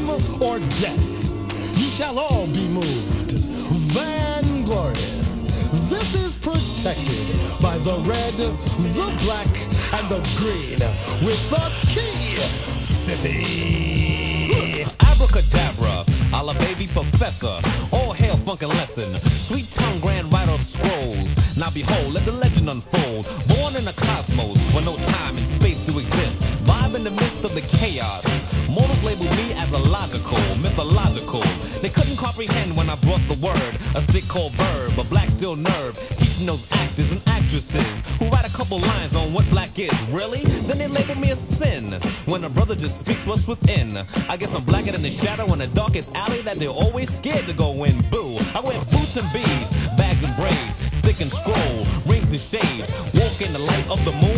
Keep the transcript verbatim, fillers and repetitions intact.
or death, ye shall all be moved. Vainglorious. This is protected by the red, the black, and the green with the key city. Abracadabra, a la baby professor. All hail funkin' lesson. Sweet tongue grand writer of scrolls. Now behold, let the legend unfold. Born in a cosmos where no time and space do exist. Vibe in the midst of the chaos. Mortals labeled me as illogical, mythological. They couldn't comprehend when I brought the word. A stick called verb, a black steel nerve. Teaching those actors and actresses who write a couple lines on what black is. Really? Then they label me a sin. When a brother just speaks what's within. I guess I'm blacker than the shadow in the darkest alley that they're always scared to go in. Boo. I wear boots and beads, bags and braids, stick and scroll, rings and shades. Walk in the light of the moon.